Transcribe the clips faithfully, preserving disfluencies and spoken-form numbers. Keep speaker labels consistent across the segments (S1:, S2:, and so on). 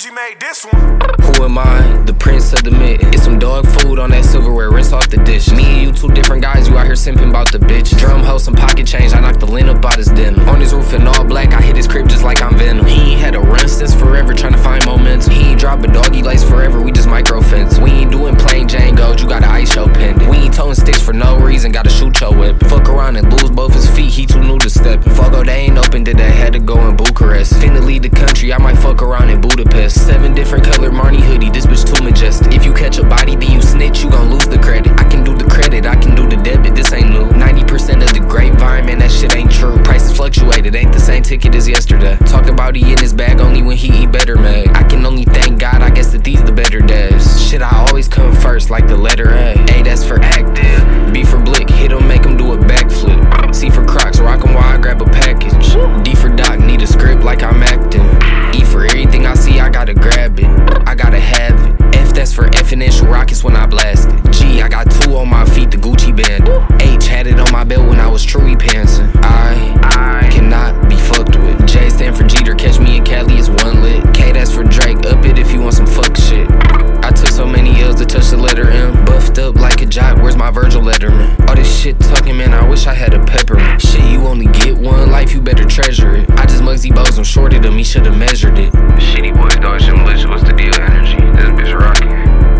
S1: G made this one.
S2: Who am I? The prince of the mitten. It's some dog food on that silverware, rinse off the dish. Me and you two different guys, you out here simping about the bitch. Drum hoe, some pocket change, I knocked the lint up out his denim. On his roof in all black, I hit his crib just like I'm Venom. He ain't had a run since forever, trying to find momentum. He ain't drop a doggy lace forever, we just micro fence. We ain't doing plain Jane gold, you got an ice show pendant. We ain't towing sticks for no reason, gotta shoot your whip. Fuck around and lose both his feet, he too new to step. Fogo, they ain't open, did that, had to go in Bucharest. Finna leave the country, I might fuck around in Budapest. Seven different color Marnie hoodie, this bitch too majestic. If you catch a body, then you snitch, you gon' lose the credit. I can do the credit, I can do the debit, this ain't new. ninety percent of the grapevine, man, that shit ain't true. Prices fluctuated, ain't the same ticket as yesterday. Talk about he in his bag only when he eat better, man. I can only thank God, I guess that these the better days. Shit, I always come first, like the letter A. A, that's for active. B for blick, hit him, make him do a backflip. C for Crocs, rock 'em while I grab a package. D for Doc, need a script like I'm acting. E for everything I see, I gotta grab it. I gotta have it. F, that's for F-initial rockets when I blast it. G, I got two on my feet, the Gucci band. H, had it on my belt when I was truly pantsing. I, I cannot be fucked with. J stand for Jeter, catch me in Cali is one lit. K, that's for Drake, up it if you want some fuck shit. I took so many L's to touch the letter M. Buffed up like a jock, where's my Virgil Letterman? All this shit talking, man, I wish I had a peppermint. Shit, you only get one life, you better treasure it. I just Muggsy Bogues him, shorted him, he should've measured it.
S3: Shitty boys dodging glitch, what's the deal energy? This bitch rocking.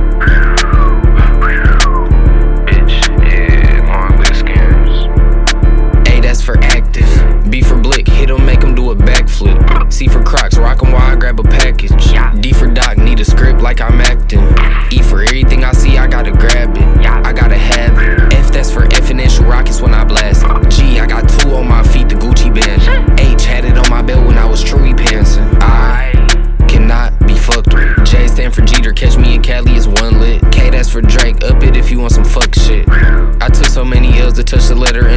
S3: Bitch, yeah, long list scams.
S2: A, that's for active. B for blick, hit him, make him do a backflip. C for Crocs, rock 'em while I grab a package. D for Doc, need a script like I'm acting. E for everything I see, I gotta grab it. I gotta have it. F, that's for F-initial rockets when I blast it. G, I got two on my feet, the Gucci band. H, had it on my belt when I was truly pantsing. I cannot be fucked with. J stand for Jeter, catch me in Cali is one lit. K, that's for Drake, up it if you want some fuck shit. I took so many L's to touch the letter